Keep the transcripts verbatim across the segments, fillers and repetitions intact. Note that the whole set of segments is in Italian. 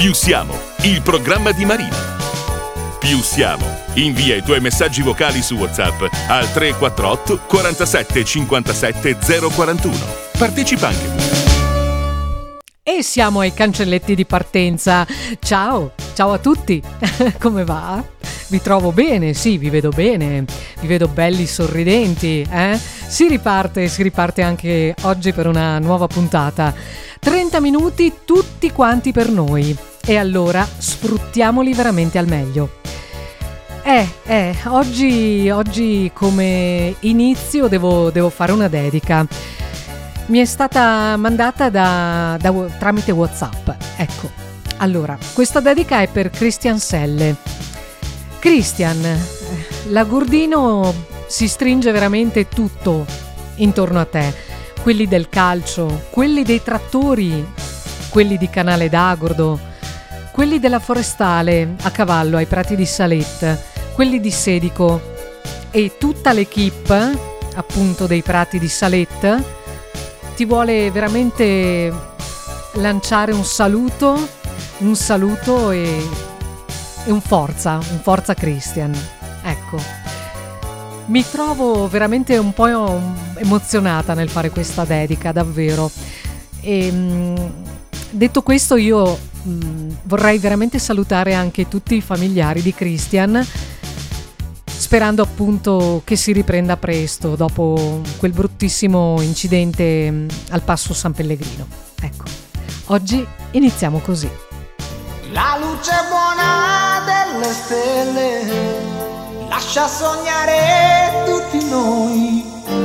Più siamo, il programma di Marina. Più siamo, invia i tuoi messaggi vocali su WhatsApp al tre quattro otto quarantasette cinquantasette zero quarantuno. Partecipa anche tu. E siamo ai cancelletti di partenza. Ciao, ciao a tutti. Come va? Vi trovo bene, sì, vi vedo bene. Vi vedo belli sorridenti, eh? Si riparte, si riparte anche oggi per una nuova puntata. trenta minuti tutti quanti per noi. E allora sfruttiamoli veramente al meglio. Eh, eh, oggi, oggi come inizio devo, devo fare una dedica. Mi è stata mandata da, da, tramite WhatsApp. Ecco, allora, questa dedica è per Christian Selle. Christian, l'Agordino si stringe veramente tutto intorno a te. Quelli del calcio, quelli dei trattori, quelli di Canale d'Agordo, quelli della Forestale a cavallo ai Prati di Salette, quelli di Sedico e tutta l'equipe appunto dei Prati di Salette ti vuole veramente lanciare un saluto, un saluto e, e un forza, un forza Christian. Ecco, mi trovo veramente un po' emozionata nel fare questa dedica, davvero. E, mh, detto questo, io mh, vorrei veramente salutare anche tutti i familiari di Christian, sperando appunto che si riprenda presto dopo quel bruttissimo incidente mh, al Passo San Pellegrino. Ecco, oggi iniziamo così. La luce buona delle stelle lascia sognare tutti noi.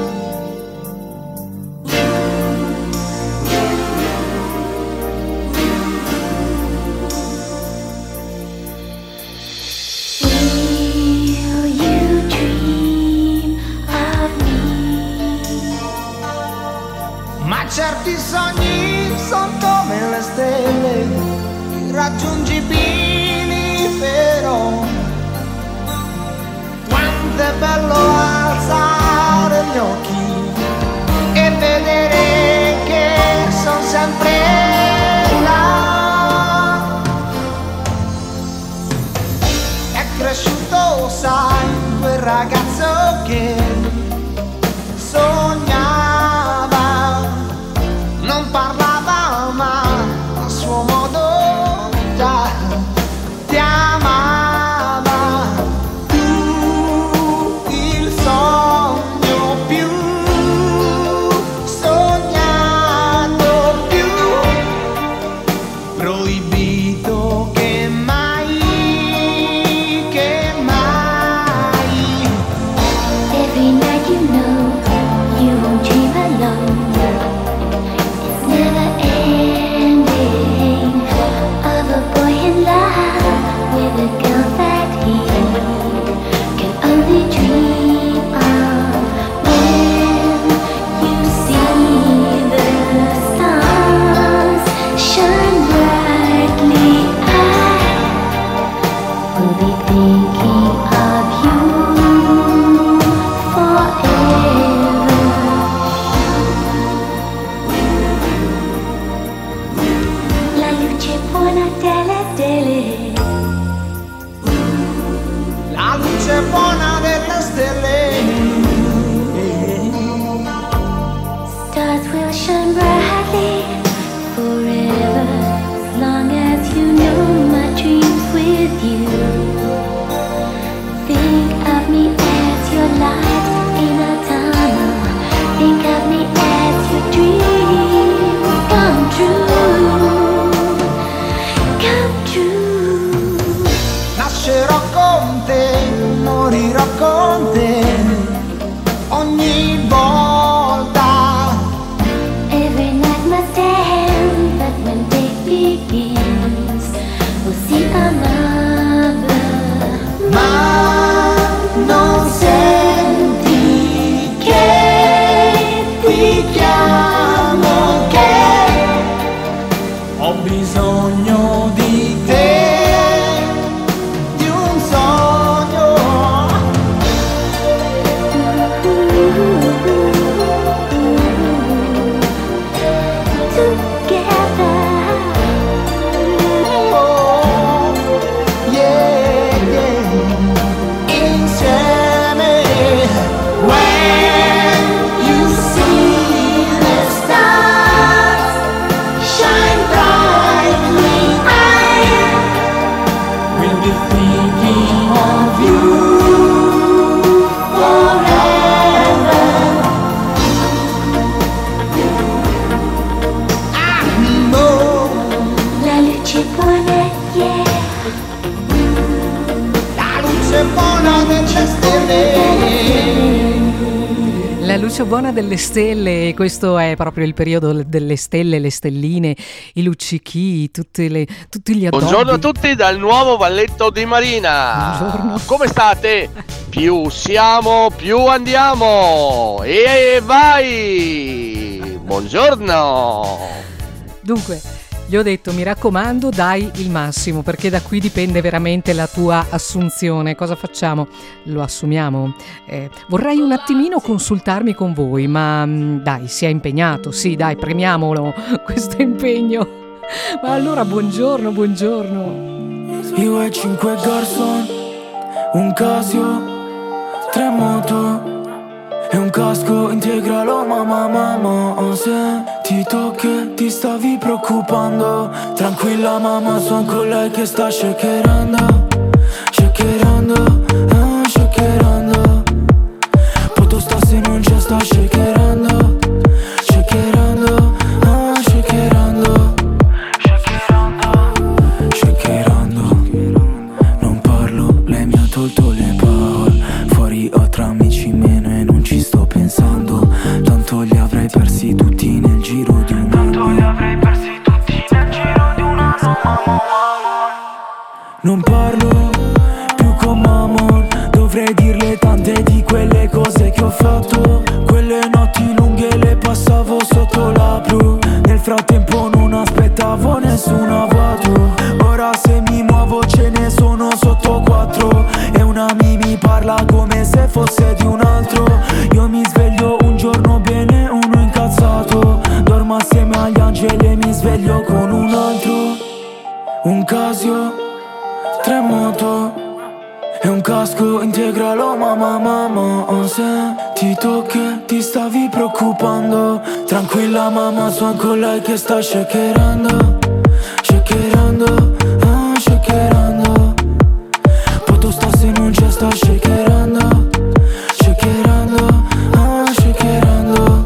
Ma certi sogni sono come le stelle, irraggiungibili però. Quanto è bello alzare gli occhi e vedere che sono sempre là. È cresciuto, sai, quel ragazzo che sognava, non parlava ma a suo modo già ti amava. Tu il sogno più La luce buona delle stelle. La luce buona delle stelle, questo è proprio il periodo delle stelle, le stelline, i luccichi, tutte le, tutti gli addobbi. Buongiorno a tutti dal nuovo Valletto di Marina. Buongiorno. Come state? Più siamo, più andiamo. E vai! Buongiorno. Dunque, gli ho detto, mi raccomando, dai il massimo, perché da qui dipende veramente la tua assunzione. Cosa facciamo? Lo assumiamo? Eh, vorrei un attimino consultarmi con voi, ma mh, dai, sia impegnato, sì, dai, premiamolo, questo impegno. Ma allora, buongiorno, buongiorno. Io e cinque garçon, un Casio, tre moto e un casco integralo, mamma, mamma. Se ti tocchi ti stavi preoccupando, tranquilla mamma, sono con lei che sta shakerando, shakerando, ah, shakerando. Poto sta se non c'è, sta shakerando, shakerando, ah, shakerando, shakerando, shakerando. Non parlo, lei mi ha tolto le parole, fuori ho tra amici meno e non ci sto pensando, tanto li avrei persi tutti nel giro di un anno. Tanto li avrei persi tutti nel giro di un anno, mamma. Non parlo più con mamma, dovrei dirle tante di quelle cose che ho fatto. Quelle notti lunghe le passavo sotto la blu, nel frattempo non aspettavo nessuna auto. Ora se mi muovo ce ne sono sotto quattro, e una mi mi parla come se fosse di un altro. Io mi sveglio un giorno bene, uno incazzato, dormo assieme agli angeli e mi sveglio con un altro. Un Casio, tre moto e un casco integralo, mamma, mamma. Se ti tocchi ti stavi preoccupando, tranquilla mamma, sono con lei che sta shakerando, shakerando, ah, shakerando. Poto sta se non c'è, sta shakerando, shakerando, ah, shakerando,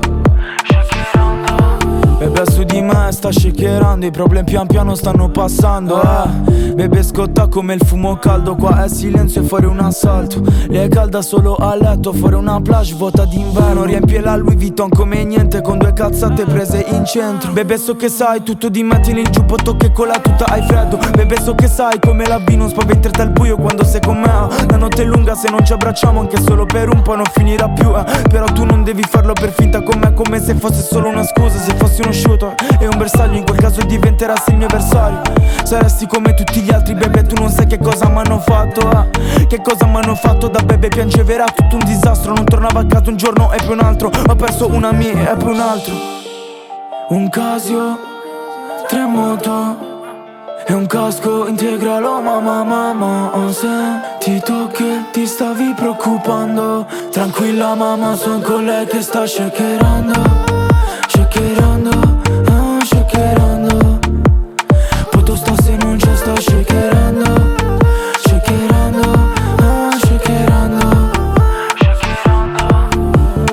shakerando. Bebe su di me sta shakerando, i problemi pian piano stanno passando, eh. Bebe scotta come il fumo caldo, qua è silenzio e fuori un assalto. Lei è calda solo a letto, fuori una plage vuota d'inverno. Riempie la Louis Vuitton come niente, con due cazzate prese in centro. Bebe so che sai tutto di me, tieni il giubbotto che con la tuta hai freddo. Bebe so che sai come la B non spaventerti al buio quando sei con me. La notte è lunga, se non ci abbracciamo anche solo per un po' non finirà più, eh. Però tu non devi farlo per finta con me, come se fosse solo una scusa. Se fossi uno shooter e un bersaglio, in quel caso diventerassi il mio avversario. Saresti come tutti gli altri, bebe, tu non sai che cosa m'hanno fatto, eh. Che cosa m'hanno fatto, da bebe piangeva, era tutto un disastro. Non tornavo a casa un giorno e poi un altro, ho perso una mia e poi un altro. Un Casio, tre moto e un casco integralo, mamma, mamma. Se ti tocchi ti stavi preoccupando, tranquilla mamma, sono con lei che sta shakerando, shakerando, ah, shakerando. Poto sta se non c'è, sta shakerando, shakerando, ah, shakerando, shakerando.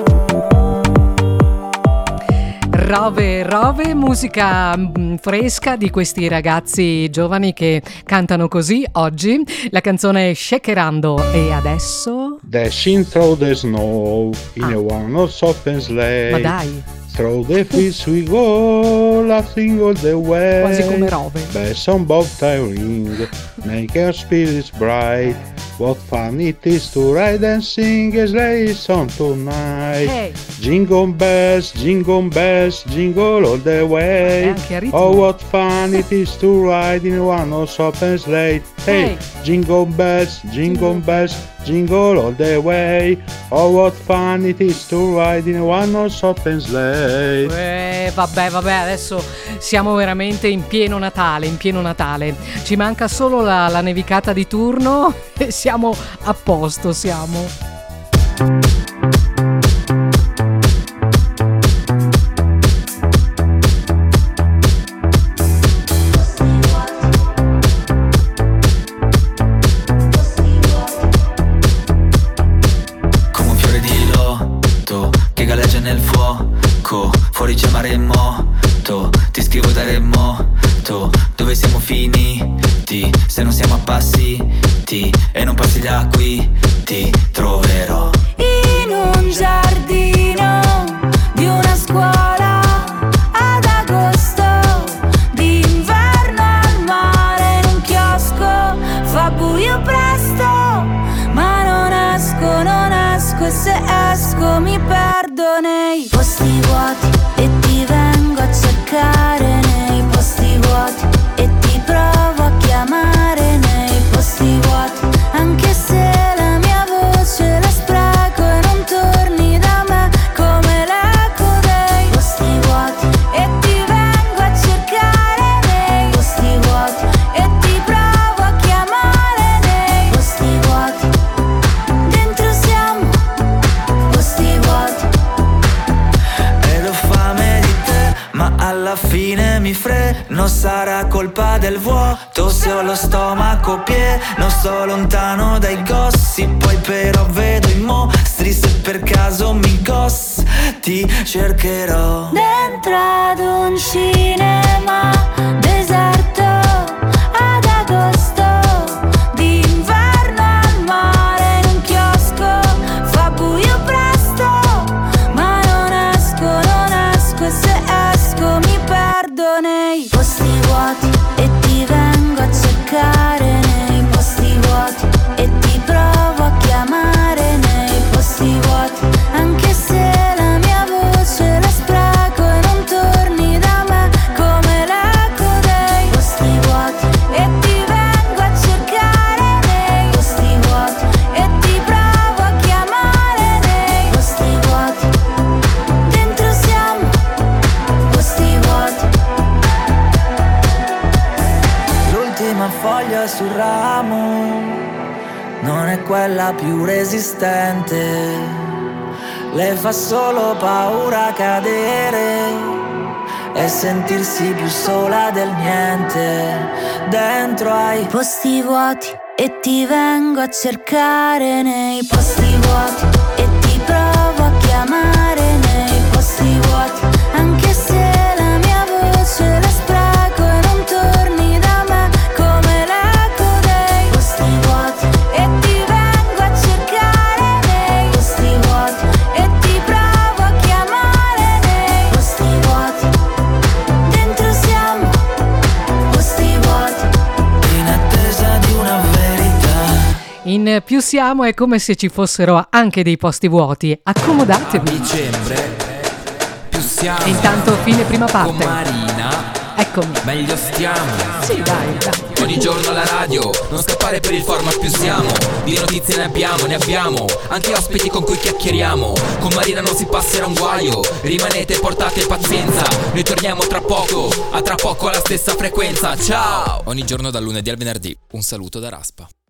Rove, Rove, musica mh, fresca di questi ragazzi giovani che cantano così oggi. La canzone è Shakerando e adesso... Dashing through the snow in Ah. a one-horse open sleigh. Ma dai, Through the fields we go, laughing all the way. quasi come Rove. Bells on bobtail ring, make our spirits bright. What fun it is to ride and sing a sleigh song tonight. Hey. Jingle bells, jingle bells, jingle all the E way. anche a ritmo. Oh, what fun it is to ride in one horse open sleigh. Hey, Hey. jingle bells, jingle bells, jingle all the way. Oh, what fun it is to ride in one horse open sleigh. Eh, vabbè, vabbè, adesso siamo veramente in pieno Natale, in pieno Natale. Ci manca solo la, la nevicata di turno e siamo a posto, siamo. Come un fiore di loto che galleggia nel fuoco, fuori c'è mare e moto, ti scrivo da remoto dove siamo finiti, se non siamo appassiti e non passi da qui, ti troverò in un giardino di una scuola ad agosto, d'inverno al mare, in un chiosco fa buio presto, ma non esco, non esco, e se esco mi perdo nei posti vuoti e ti vengo a cercare nei posti vuoti e ti provo a chiamare nei posti vuoti, anche se la mia voce la spreco e non torni da me come l'eco dei posti vuoti e ti vengo a cercare nei posti vuoti e ti provo a chiamare nei posti vuoti, dentro siamo posti vuoti. Ed ho fame di te, ma alla fine mi freno, sarà colpa del vuoto se ho lo stomaco pieno, sto lontano dai gossip, poi però vedo i mostri, se per caso mi goss ti cercherò Dentro ad un cinema deserto ad agosto, d'inverno al mare, in un chiosco fa buio presto, ma non esco, non esco, e se esco mi perdo nei posti vuoti e ti vengo a cercare nei posti vuoti e ti provo a chiamare nei posti vuoti, anche se la mia voce la spreco e non torni da me come l'eco dei posti vuoti e ti vengo a cercare nei posti vuoti e ti provo a chiamare nei posti vuoti, dentro siamo posti vuoti. L'ultima foglia sul ramo non è quella più resistente, le fa solo paura cadere e sentirsi più sola del niente. Dentro ai Posti vuoti e ti vengo a cercare nei posti vuoti e ti provo a chiamare nei posti vuoti, anche se la mia voce la spreco e non torni da me come l'eco dei posti vuoti e ti vengo a cercare nei posti vuoti e ti provo a chiamare nei posti vuoti, dentro siamo posti vuoti. in attesa di una verità. In Più siamo è come se ci fossero anche dei posti vuoti. Accomodatevi. Dicembre più siamo. E intanto fine prima Con parte. Marina Eccomi. meglio stiamo. Sì, dai, dai. Ogni giorno alla radio, non scappare per il format più siamo. Di notizie ne abbiamo, ne abbiamo. Anche ospiti con cui chiacchieriamo. Con Marina non si passerà un guaio. Rimanete, portate pazienza. Noi torniamo tra poco, a tra poco alla stessa frequenza. Ciao. Ogni giorno dal lunedì al venerdì. Un saluto da Raspa.